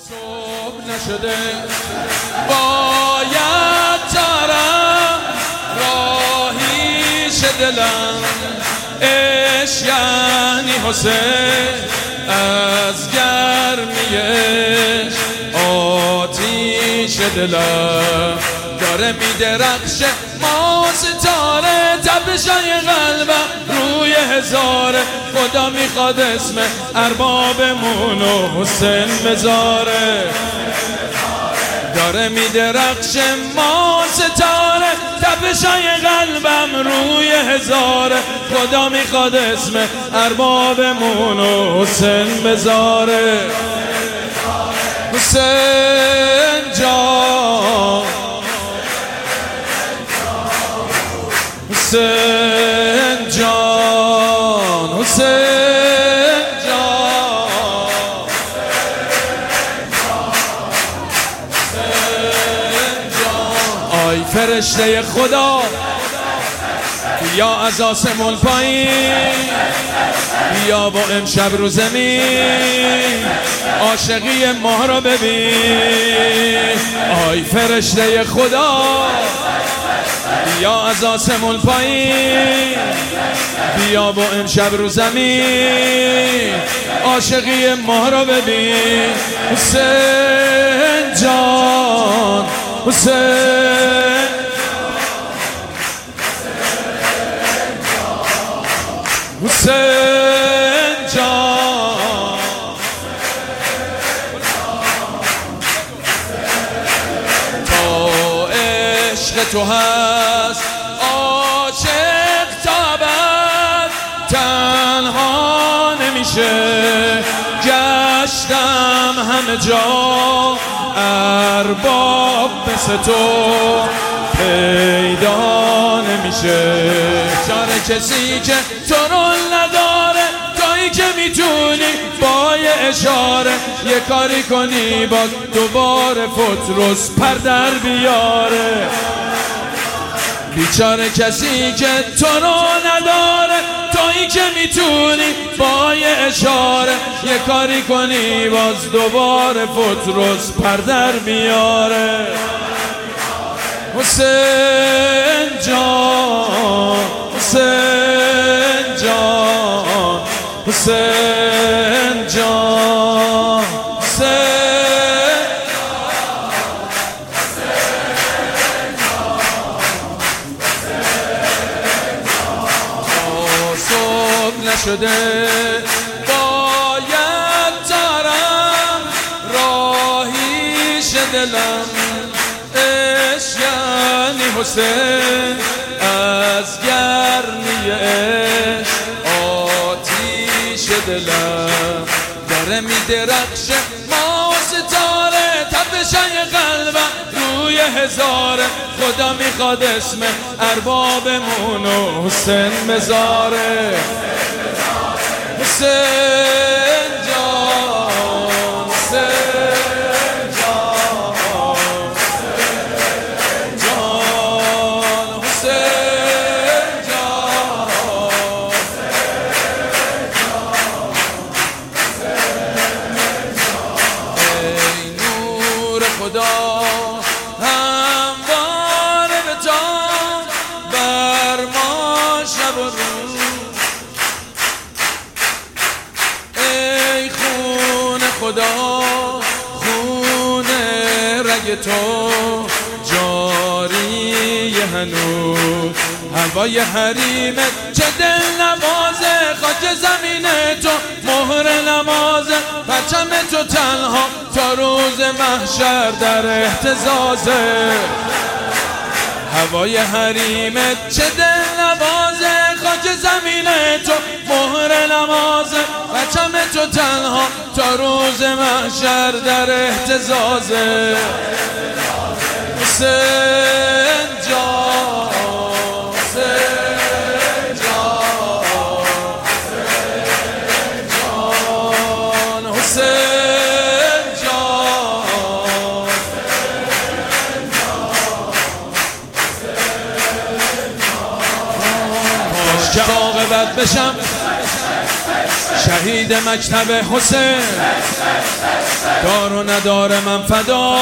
صبح نشده باید ترم راهیش دلم عشق یعنی حسین از گرمیش آتیش دلم داره میدرخشه ما ستاره تپشای قلبم روی هزاره خدا میخواد اسم اربابمون و حسین بذاره داره میدرخشه ما ستاره تپشای قلبم روی هزاره خدا میخواد اسم اربابمون و حسین بذاره حسین جان حسین جان حسین جان حسین جان آی فرشته خدا بیا از آسمون پایین بیا با امشب رو زمین عاشقی ما رو ببین آی فرشته خدا بیا از آسمون پایین بیا با امشب رو زمین عاشقی ما رو ببین حسین جان حسین حسین جان تا عشق تو هست عاشق تابد تنها نمیشه گشتم همه جا ارباب مثل تو پیدا نمیشه چاره کسی که تو رو نداره تویی که میتونی با یه اشاره یه کاری کنی باز دوباره پتروس پر در بیاره بیچاره کسی که تو رو نداره تویی که میتونی با یه اشاره یه کاری کنی باز دوباره پتروس پر در بیاره حسین جان حسین جان حسین جان صبح نشده باید ترم راهیش دلم عشق یعنی حسین از گرمی عشق آتیش دلم داره میدرخشه ما ستاره تپشای قلبم روی هزاره خدا میخواد اسم اربابمون و حسین بذاره حسین جان حسین جان خدا همواره به جان بر ما شب و روز ای خون خدا خون رگ تو جاری هنوز هوای حریمت چه دل نوازه خاک زمین تو مهر نمازه پرچم تو تنها تا روز محشر در اهتزازه هوای حریمت چه دل نوازه خاک زمین تو مهر نمازه پرچم تو تنها تا روز محشر در اهتزازه حسین جان حسین جان حسین جان باش که عاقبت بشم شهید مکتب حسین، دار دار و نداره من فدا،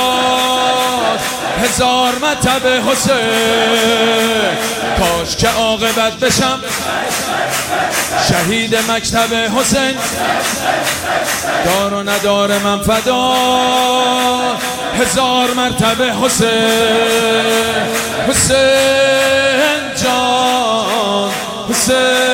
هزار مرتبه حسین. کاش که عاقبت بشم شهید مکتب حسین، دار و نداره من فدا، هزار مرتبه حسین. حسین جان، حسین